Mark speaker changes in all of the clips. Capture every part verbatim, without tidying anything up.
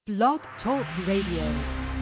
Speaker 1: Blog Talk Radio.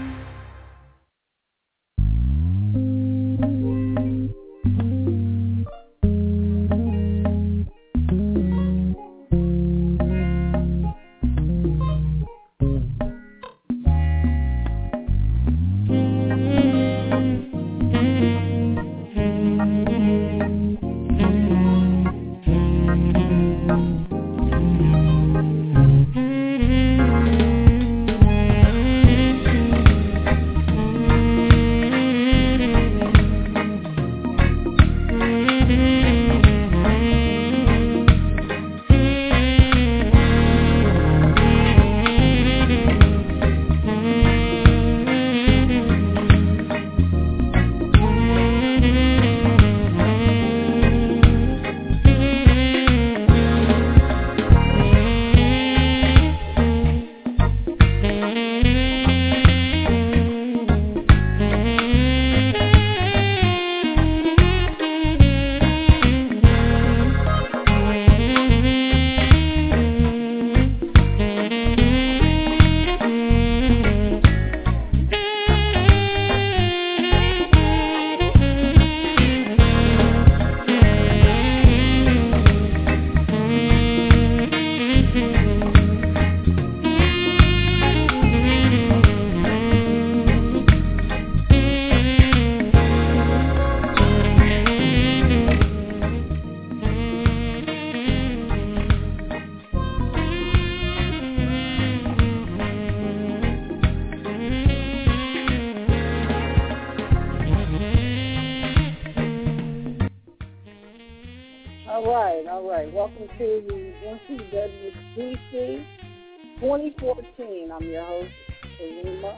Speaker 2: Welcome to the N C W C C twenty fourteen. I'm your host, Salima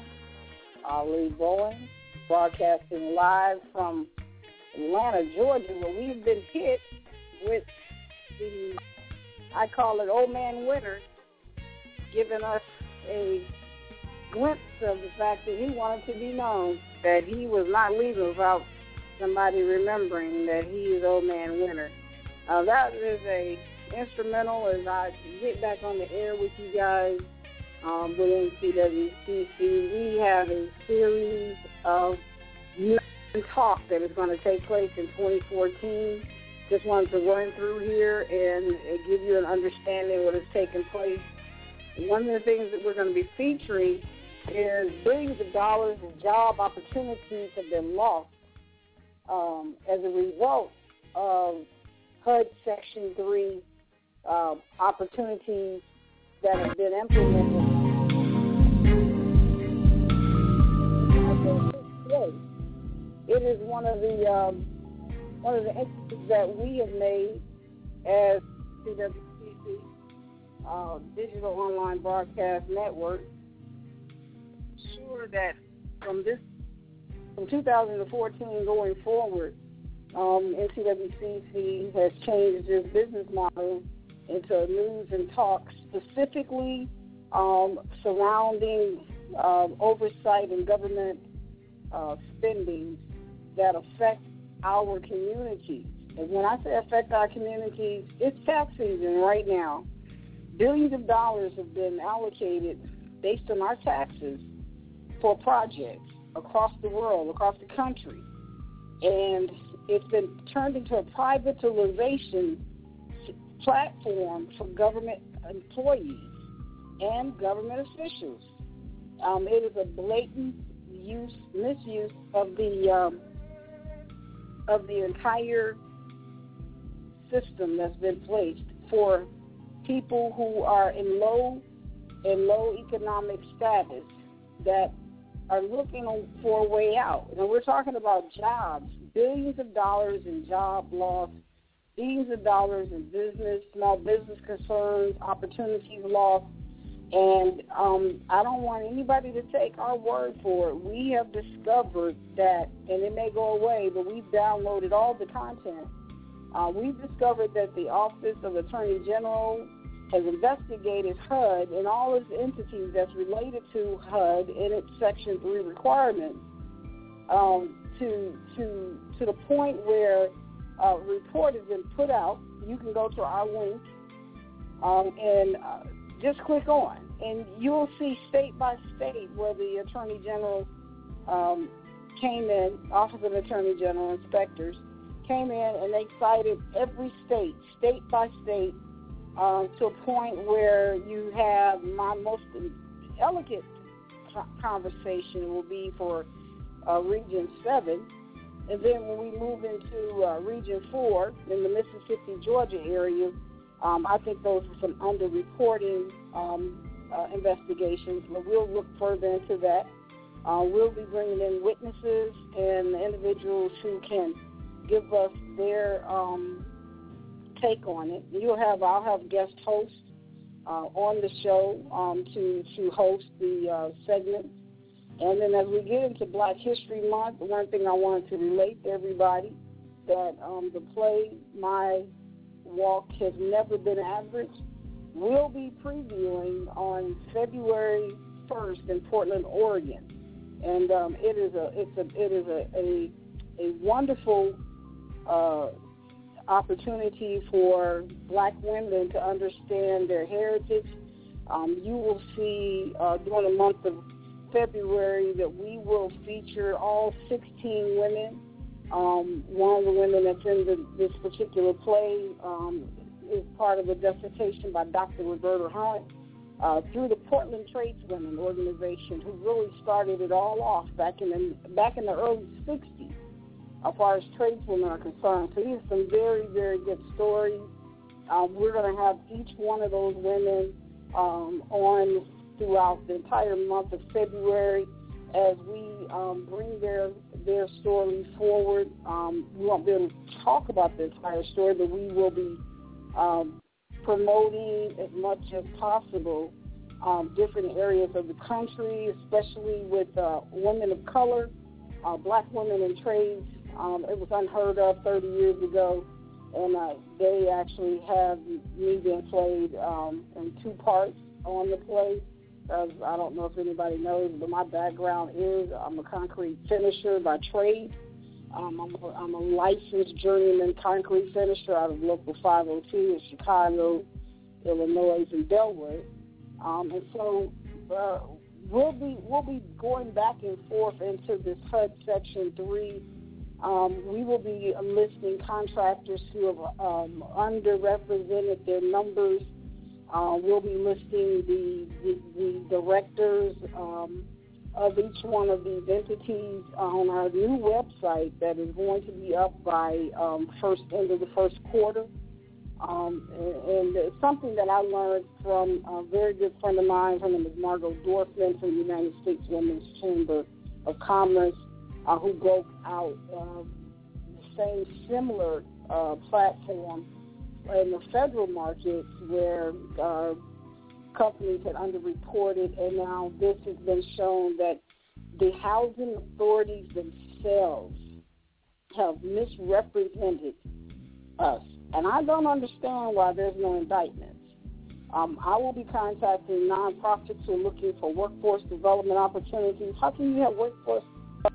Speaker 2: Ali Bowen, broadcasting live from Atlanta, Georgia, where we've been hit with the, I call it Old Man Winter, giving us a glimpse of the fact that he wanted to be known, that he was not leaving without somebody remembering that he is Old Man Winter. Uh, that is a instrumental as I get back on the air with you guys um, with N C W C C. We have a series of talk that is going to take place in twenty fourteen. Just wanted to run through here and, and give you an understanding of what is taking place. One of the things that we're going to be featuring is billions of dollars in job opportunities have been lost um, as a result of H U D Section three uh, opportunities that have been implemented. It is one of the um, one of the entities that we have made as C W C C, uh, Digital Online Broadcast Network. Sure that from this from two thousand fourteen going forward, Um, N C W C C has changed its business model into news and talk, specifically um, surrounding uh, oversight and government uh, spending that affect our communities. And when I say affect our communities, it's tax season right now. Billions of dollars have been allocated based on our taxes for projects across the world, across the country. And it's been turned into a privatization platform for government employees and government officials. Um, it is a blatant use, misuse of the um, of the entire system that's been placed for people who are in low in low economic status that are looking for a way out. And we're talking about jobs. Billions of dollars in job loss, billions of dollars in business, small business concerns, opportunities lost. And um, I don't want anybody to take our word for it. We have discovered that, and it may go away, but we've downloaded all the content. Uh, we've discovered that the Office of Attorney General has investigated H U D and all its entities that's related to H U D and its Section three requirements. Um, to to to the point where a report has been put out. You can go to our link um, and uh, just click on. and you'll see state by state where the Attorney General um, came in, Office of Attorney General inspectors came in, and they cited every state, state by state, uh, to a point where you have my most elegant conversation will be for uh, Region seven. And then when we move into uh, Region four in the Mississippi, Georgia area, um, I think those are some underreporting um, uh, investigations, but we'll look further into that. Uh, we'll be bringing in witnesses and individuals who can give us their um, take on it. You'll have, I'll have guest hosts uh, on the show um, to to host the uh, segment. And then as we get into Black History Month, the one thing I wanted to relate to everybody, that um, the play My Walk Has Never Been Average will be previewing on February first in Portland, Oregon. And um, it is a it's a it is a a, a wonderful uh, opportunity for Black women to understand their heritage. Um, you will see uh, during the month of February that we will feature all sixteen women. Um, one of the women that's in the, this particular play um, is part of a dissertation by Doctor Roberta Hunt uh, through the Portland Tradeswomen organization, who really started it all off back in the back in the early sixties, as far as tradeswomen are concerned. So these are some very, very good stories. Um, we're going to have each one of those women um, on throughout the entire month of February as we um, bring their their story forward. Um, we won't be able to talk about the entire story, but we will be um, promoting as much as possible um, different areas of the country, especially with uh, women of color, uh, Black women in trades. Um, it was unheard of thirty years ago, and uh, they actually have me being played um, in two parts on the play. As I don't know if anybody knows, but my background is I'm a concrete finisher by trade. Um, I'm, a, I'm a licensed journeyman concrete finisher out of Local five oh two in Chicago, Illinois, and Delwood. Um, and so uh, we'll be we'll be going back and forth into this H U D Section three. Um, we will be listing contractors who have um, underrepresented their numbers. Uh, we'll be listing the, the, the directors um, of each one of these entities on our new website that is going to be up by um, first end of the first quarter. Um, and, and it's something that I learned from a very good friend of mine. Her name is Margot Dorfman from the United States Women's Chamber of Commerce, uh, who broke out uh, the same similar uh, platform in the federal markets where uh, companies had underreported, and now this has been shown that the housing authorities themselves have misrepresented us. And I don't understand why there's no indictments. Um, I will be contacting nonprofits who are looking for workforce development opportunities. How can you have workforce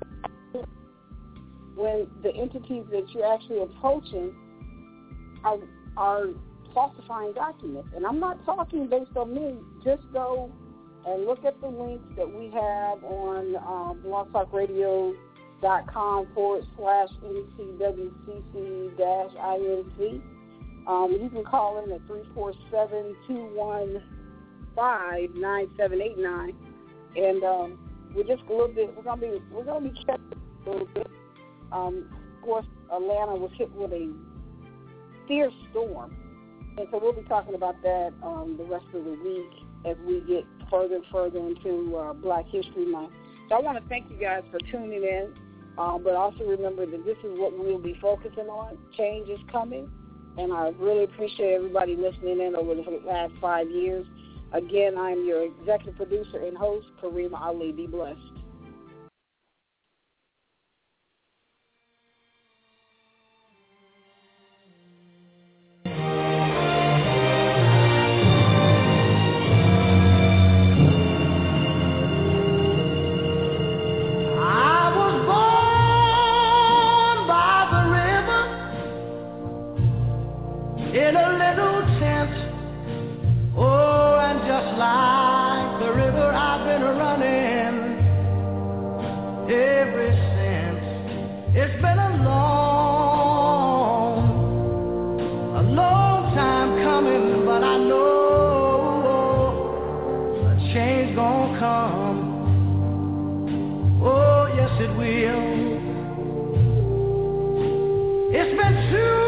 Speaker 2: when the entities that you're actually approaching are are falsifying documents? And I'm not talking based on me. Just go and look at the links that we have on uh, blogtalkradio.com forward slash NCWCC dash INC. Um, you can call in at three four seven, two one five, nine seven eight nine. And um, we're just a little bit, we're going to be, we're going to be checking a little bit. Um, of course, Atlanta was hit with a fierce storm, and so we'll be talking about that um, the rest of the week as we get further and further into uh, Black History Month. So I want to thank you guys for tuning in, um, but also remember that this is what we'll be focusing on. Change is coming, and I really appreciate everybody listening in over the last five years. Again, I'm your executive producer and host, Karima Ali. Be blessed.
Speaker 3: In a little tent, oh, and just like gonna come. Oh, yes it will. It's been too